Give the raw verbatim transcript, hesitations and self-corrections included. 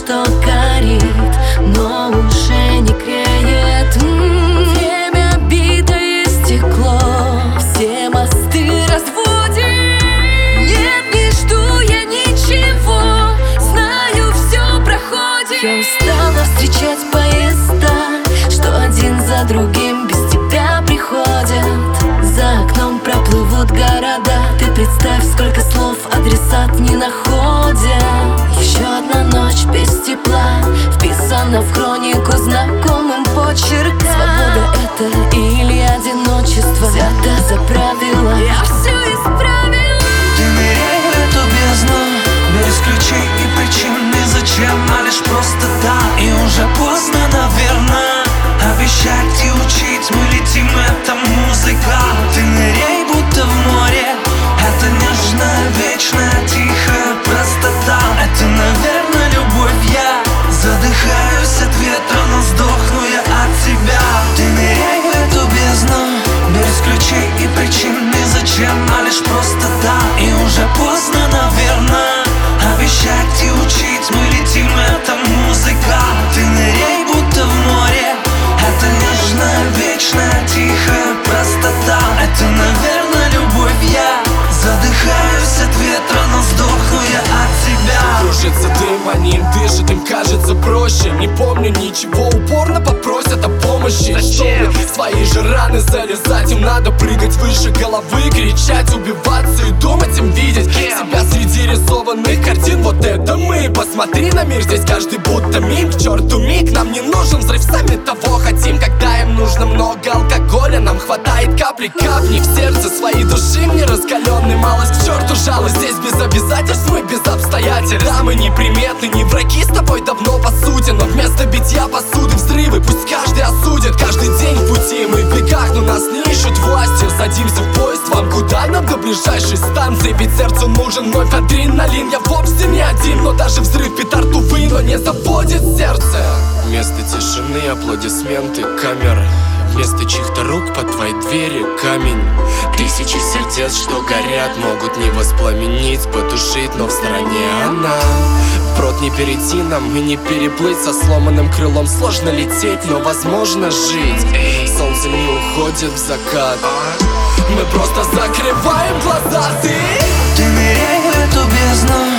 что горит, но уже не греет. М-м, время битое стекло все мосты разводит. Нет, не жду я ничего, знаю, все проходит. Я устала встречать поезда, что один за другим без тебя приходят. За окном проплывут города. Ты представь, сколько слов адресат не находят. Еще одна ночь без тепла вписана в хронику знакомым почерком. Свобода это или одиночество, взято за правило. Я все исправила. Ты ныряй в эту бездну без ключей и причин, ни зачем, а лишь просто так. И уже поздно, наверное, обещать и учить. Мы летим, это музыка. Ты ныряй, будто в море. Это нежная, вечная, тихая простота. Это, наверное, любовь. Я задыхаюсь от ветра, но сдохну я от тебя. Ты ныряй в эту бездну без ключей и причин, ни зачем, а лишь просто так. И уже поздно, наверное, обещать и учить. Мы летим, это музыка. Ты ныряй, будто в море. Это нежная, вечная, тихая простота. Это, наверное, любовь. Я задыхаюсь от ветра, но сдохну я от тебя. Кружится дым, они им дышат, им кажется проще. Не помню ничего, упорно попросят о помощи. Чтобы свои же раны залезать, им надо прыгать выше головы, кричать, убиваться и думать им видеть себя среди рисованных картин. Вот это мы, посмотри на мир, здесь каждый будто миг. К черту миг, нам не нужен взрыв, сами того хотим. Когда им нужно много алкоголя, нам хватает капли, капни в сердце своей души. Мне раскаленный, малость к черту жалость. Здесь без обязательств, мы без обстоятельств. Да, мы не приметы, не враги, с тобой давно по сути. Но вместо битья посуды взрывы, пусть каждый осудит. Каждый день в пути, мы в бегах, но нас не ищут власти. Садимся в поезд, вам куда нам до ближайшей станции? Ведь сердцу нужен вновь адреналин. Я вовсе не один, но даже взрыв петард, увы, но не заводит сердце. Вместо тишины аплодисменты камер, вместо чьих-то рук под твоей двери камень. Тысячи сердец, что горят, могут не воспламенить, потушить, но в стороне она. Вброд не перейти нам и не переплыть, со сломанным крылом сложно лететь, но возможно жить. Солнце не уходит в закат, мы просто закрываем глаза. Ты Ты ныряй в эту бездну